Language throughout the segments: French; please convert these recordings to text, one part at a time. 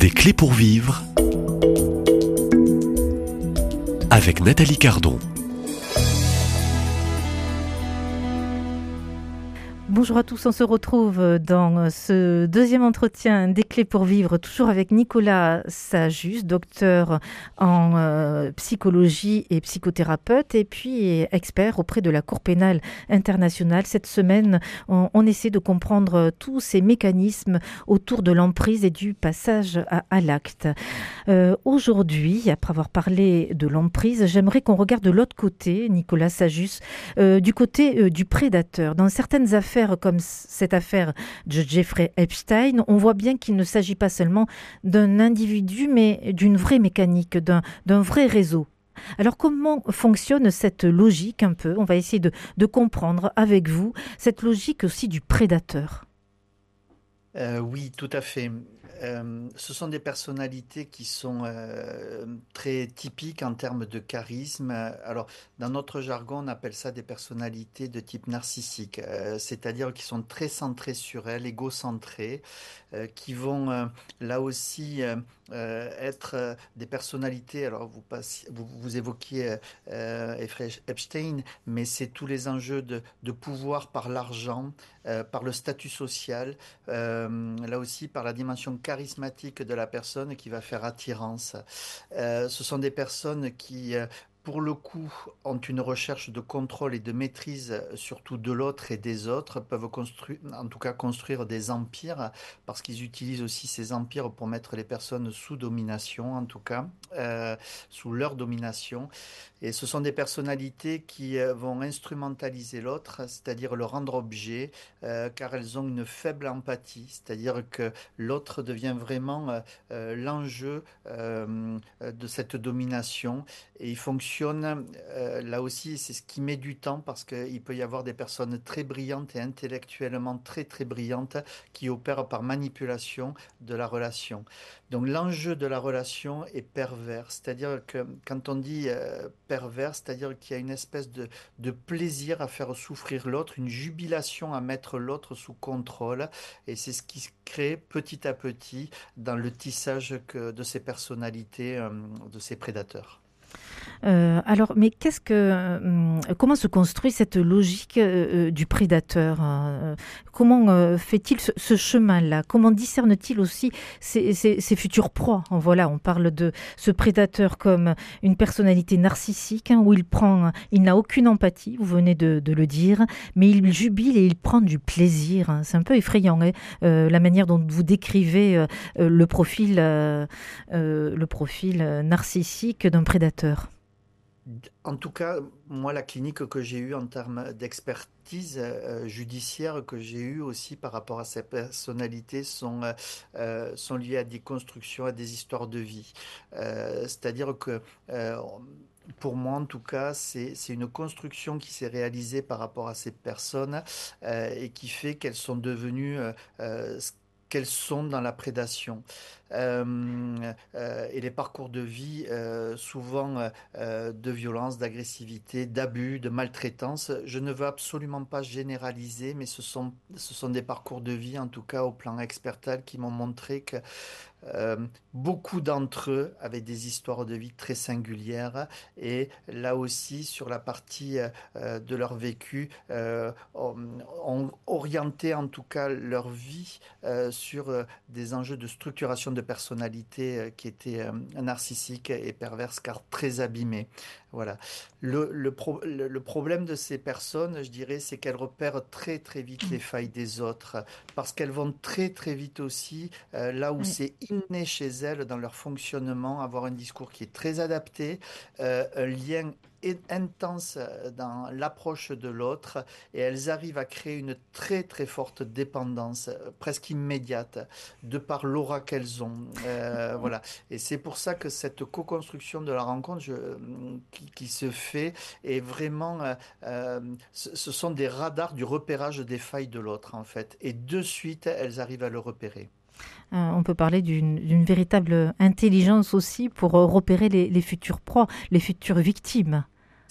Des clés pour vivre avec Nathalie Cardon. Bonjour à tous, on se retrouve dans ce deuxième entretien des clés pour vivre, toujours avec Nicolas Sajus, docteur en psychologie et psychothérapeute et puis expert auprès de la Cour pénale internationale. Cette semaine, on essaie de comprendre tous ces mécanismes autour de l'emprise et du passage à l'acte. Aujourd'hui, après avoir parlé de l'emprise, j'aimerais qu'on regarde de l'autre côté, Nicolas Sajus, du côté du prédateur. Dans certaines affaires comme cette affaire de Jeffrey Epstein, on voit bien qu'il ne s'agit pas seulement d'un individu, mais d'une vraie mécanique, d'un vrai réseau. Alors comment fonctionne cette logique un peu ? On va essayer de comprendre avec vous cette logique aussi du prédateur. Oui, tout à fait. Ce sont des personnalités qui sont très typiques en termes de charisme. Alors, dans notre jargon, on appelle ça des personnalités de type narcissique, c'est-à-dire qui sont très centrées sur elles, égocentrées, qui vont là aussi être des personnalités. Alors, vous évoquiez Epstein, mais c'est tous les enjeux de pouvoir par l'argent, par le statut social, là aussi par la dimension charismatique de la personne qui va faire attirance. Ce sont des personnes qui, pour le coup, ont une recherche de contrôle et de maîtrise, surtout de l'autre et des autres, peuvent construire des empires, parce qu'ils utilisent aussi ces empires pour mettre les personnes sous domination, en tout cas, sous leur domination. Et ce sont des personnalités qui vont instrumentaliser l'autre, c'est-à-dire le rendre objet, car elles ont une faible empathie, c'est-à-dire que l'autre devient vraiment l'enjeu de cette domination. Et il fonctionne, là aussi, c'est ce qui met du temps, parce qu'il peut y avoir des personnes très brillantes et intellectuellement très très brillantes qui opèrent par manipulation de la relation. Donc l'enjeu de la relation est pervers, c'est-à-dire que quand on dit pervers, c'est-à-dire qu'il y a une espèce de plaisir à faire souffrir l'autre, une jubilation à mettre l'autre sous contrôle, et c'est ce qui se crée petit à petit dans le tissage de ces personnalités, de ces prédateurs. Alors, mais comment se construit cette logique du prédateur ? Comment fait-il ce chemin-là ? Comment discerne-t-il aussi ses futures proies ? Voilà, on parle de ce prédateur comme une personnalité narcissique, où il n'a aucune empathie, vous venez de le dire, mais il jubile et il prend du plaisir. C'est un peu effrayant, la manière dont vous décrivez le profil narcissique d'un prédateur. En tout cas, moi, la clinique que j'ai eue en termes d'expertise judiciaire que j'ai eue aussi par rapport à ces personnalités sont liées à des constructions, à des histoires de vie. C'est-à-dire que pour moi, en tout cas, c'est une construction qui s'est réalisée par rapport à ces personnes et qui fait qu'elles sont devenues ce qu'elles sont dans la prédation. Et les parcours de vie, souvent de violence, d'agressivité, d'abus, de maltraitance. Je ne veux absolument pas généraliser, mais ce sont des parcours de vie, en tout cas au plan expertal, qui m'ont montré que euh, beaucoup d'entre eux avaient des histoires de vie très singulières, et là aussi sur la partie de leur vécu ont orienté en tout cas leur vie sur des enjeux de structuration de personnalité qui étaient narcissiques et perverses, car très abîmées. Voilà. Le problème de ces personnes, je dirais, c'est qu'elles repèrent très très vite les failles des autres, parce qu'elles vont très très vite aussi là où Oui. c'est inné chez elles dans leur fonctionnement, avoir un discours qui est très adapté, un lien intense dans l'approche de l'autre, et elles arrivent à créer une très très forte dépendance, presque immédiate, de par l'aura qu'elles ont. Voilà. Et c'est pour ça que cette co-construction de la rencontre qui se fait est vraiment, ce sont des radars du repérage des failles de l'autre en fait. Et de suite, elles arrivent à le repérer. On peut parler d'une véritable intelligence aussi pour repérer les futures proies, les futures victimes.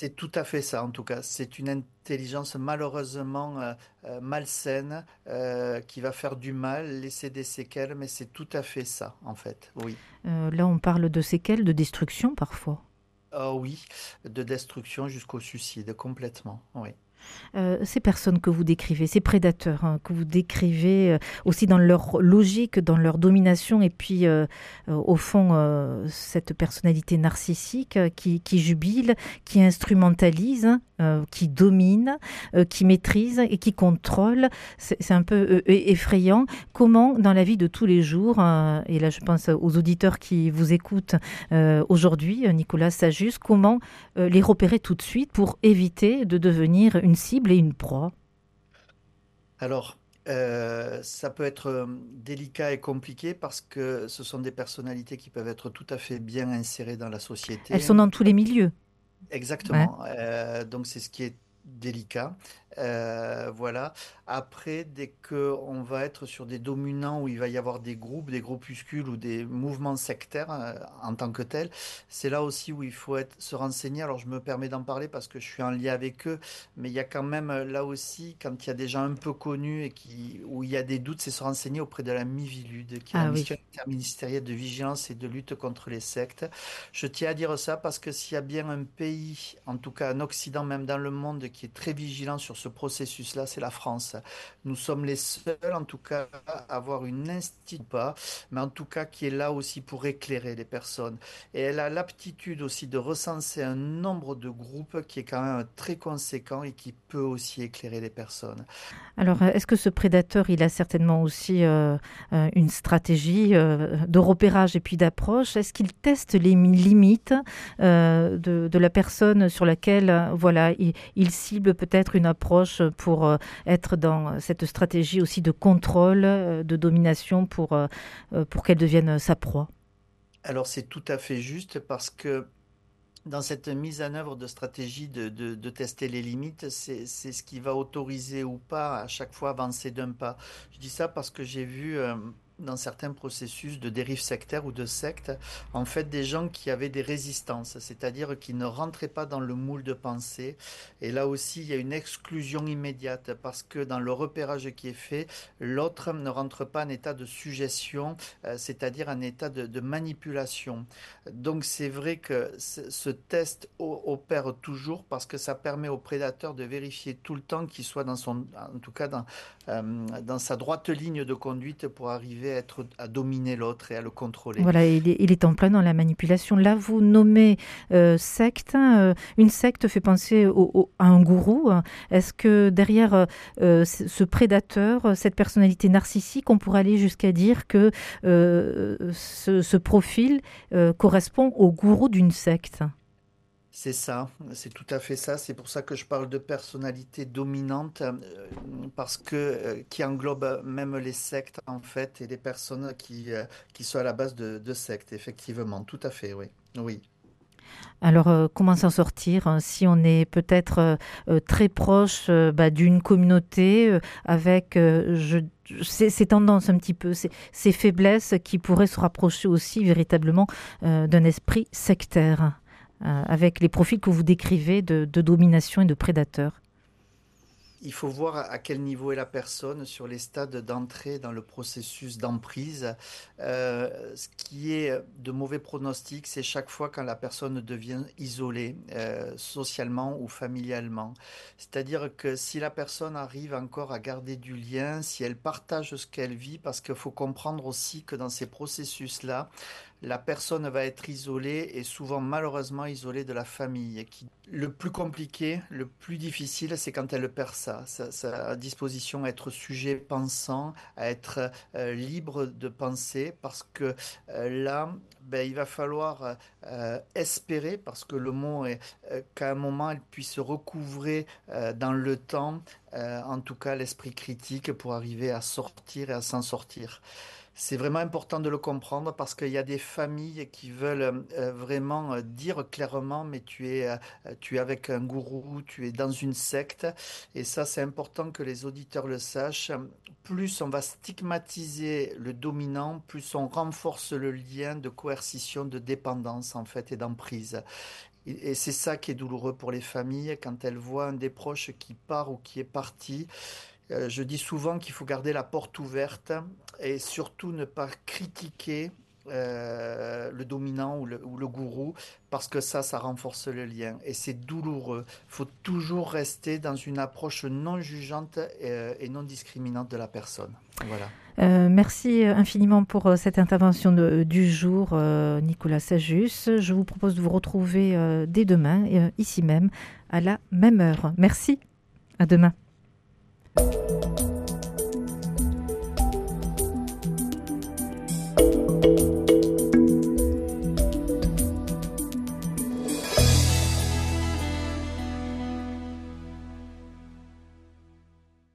C'est tout à fait ça, en tout cas. C'est une intelligence malheureusement malsaine qui va faire du mal, laisser des séquelles, mais c'est tout à fait ça, en fait. Oui. Là, on parle de séquelles, de destruction parfois. Ah oui, de destruction jusqu'au suicide, complètement. Oui. Ces personnes que vous décrivez, ces prédateurs que vous décrivez aussi dans leur logique, dans leur domination, et puis au fond, cette personnalité narcissique qui jubile, qui instrumentalise, qui domine, qui maîtrise et qui contrôle, c'est un peu effrayant. Comment, dans la vie de tous les jours, et là je pense aux auditeurs qui vous écoutent aujourd'hui, Nicolas Sajus, comment les repérer tout de suite pour éviter de devenir une cible et une proie? Alors, ça peut être délicat et compliqué parce que ce sont des personnalités qui peuvent être tout à fait bien insérées dans la Elles société. sont dans tous les milieux. Ouais. Exactement. Donc c'est ce qui est délicat. Voilà. Après, dès que on va être sur des dominants où il va y avoir des groupes, des groupuscules ou des mouvements sectaires en tant que tels, c'est là aussi où il faut se renseigner. Alors je me permets d'en parler parce que je suis en lien avec eux, mais il y a quand même là aussi, quand il y a des gens un peu connus et où il y a des doutes, c'est se renseigner auprès de la MIVILUD, qui est la Ah mission oui. interministérielle de vigilance et de lutte contre les sectes. Je tiens à dire ça parce que s'il y a bien un pays, en tout cas un Occident, même dans le monde, qui est très vigilant sur ce processus-là, c'est la France. Nous sommes les seuls, en tout cas, à avoir une institut, pas, mais en tout cas qui est là aussi pour éclairer les personnes. Et elle a l'aptitude aussi de recenser un nombre de groupes qui est quand même très conséquent et qui peut aussi éclairer les personnes. Alors, est-ce que ce prédateur, il a certainement aussi une stratégie de repérage et puis d'approche? Est-ce qu'il teste les limites de la personne sur laquelle, voilà, il cible peut-être une approche pour être dans cette stratégie aussi de contrôle, de domination pour qu'elle devienne sa proie? Alors c'est tout à fait juste parce que dans cette mise en œuvre de stratégie de tester les limites, c'est ce qui va autoriser ou pas à chaque fois avancer d'un pas. Je dis ça parce que j'ai vu dans certains processus de dérive sectaire ou de secte, en fait, des gens qui avaient des résistances, c'est-à-dire qui ne rentraient pas dans le moule de pensée. Et là aussi, il y a une exclusion immédiate parce que dans le repérage qui est fait, l'autre ne rentre pas en état de suggestion, c'est-à-dire en état de manipulation. Donc c'est vrai que ce test opère toujours parce que ça permet au prédateur de vérifier tout le temps qu'il soit en tout cas dans sa droite ligne de conduite pour arriver à dominer l'autre et à le contrôler. Voilà, il est en plein dans la manipulation. Là, vous nommez secte. Une secte fait penser à un gourou. Est-ce que derrière ce prédateur, cette personnalité narcissique, on pourrait aller jusqu'à dire que ce profil correspond au gourou d'une secte? C'est ça, c'est tout à fait ça. C'est pour ça que je parle de personnalité dominante, parce que qui englobe même les sectes en fait et les personnes qui sont à la base de sectes, effectivement, tout à fait, oui. Oui. Alors, comment s'en sortir si on est peut-être très proche d'une communauté avec ces tendances un petit peu, ces faiblesses qui pourraient se rapprocher aussi véritablement d'un esprit sectaire, avec les profils que vous décrivez de domination et de prédateurs. Il faut voir à quel niveau est la personne sur les stades d'entrée dans le processus d'emprise. Ce qui est de mauvais pronostic, c'est chaque fois quand la personne devient isolée, socialement ou familialement. C'est-à-dire que si la personne arrive encore à garder du lien, si elle partage ce qu'elle vit, parce qu'il faut comprendre aussi que dans ces processus-là, la personne va être isolée et souvent malheureusement isolée de la famille. Le plus compliqué, le plus difficile, c'est quand elle perd sa disposition à être sujet pensant, à être libre de penser, parce que là, ben, il va falloir espérer, parce que le mot est qu'à un moment, elle puisse se recouvrer dans le temps, en tout cas l'esprit critique, pour arriver à sortir et à s'en sortir. C'est vraiment important de le comprendre parce qu'il y a des familles qui veulent vraiment dire clairement, mais tu es avec un gourou, tu es dans une secte. Et ça, c'est important que les auditeurs le sachent. Plus on va stigmatiser le dominant, plus on renforce le lien de coercition, de dépendance en fait et d'emprise. Et c'est ça qui est douloureux pour les familles quand elles voient un des proches qui part ou qui est parti. Je dis souvent qu'il faut garder la porte ouverte et surtout ne pas critiquer le dominant ou le gourou parce que ça renforce le lien et c'est douloureux. Il faut toujours rester dans une approche non jugeante et non discriminante de la personne. Voilà. Merci infiniment pour cette intervention du jour, Nicolas Sajus. Je vous propose de vous retrouver dès demain, ici même, à la même heure. Merci, à demain.